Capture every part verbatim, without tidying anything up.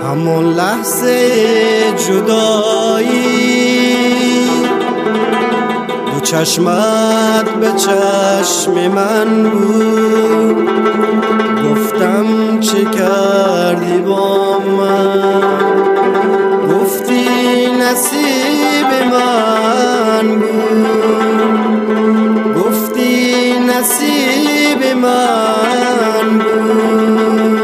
همون لحظه جدایی دو چشمت به چشم من بود، گفتم چه کردی با من، گفتی نصیب من بود، گفتی نصیب من بود.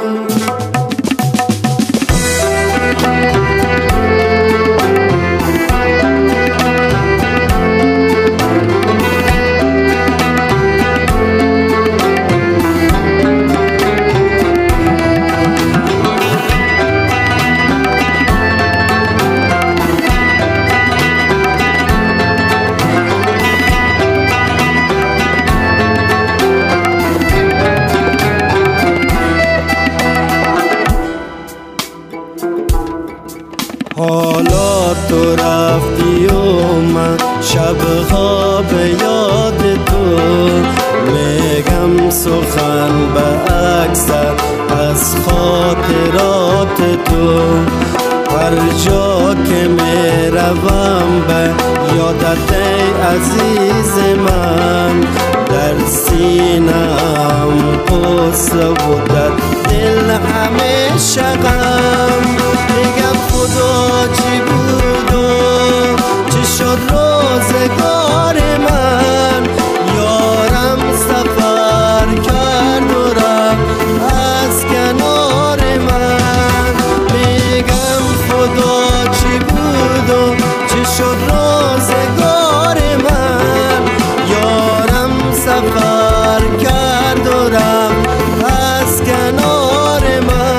حالا تو رفتی و من شبها به یاد تو میگم سخن به اکثر از خاطرات تو، هر جا که میروم به یادت ای عزیز من، در سینم قصه و در دل همیشه غم. میگم خدا چی بود و چی شد روزگار من، یارم سفر کرد و رفت از کنار من. میگم خدا چی بود و چی شد روزگار من، یارم سفر کرد و رفت از کنار من.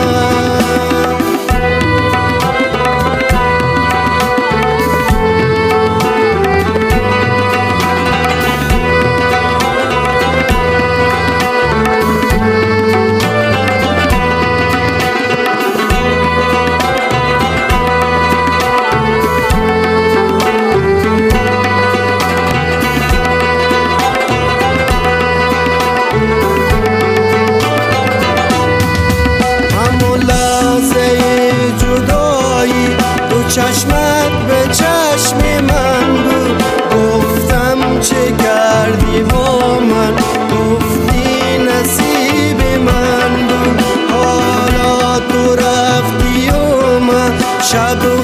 چشمت به چشم من بود، گفتم چه کردی با من، گفتی نصیب من بود. حالا تو رفتی و من شب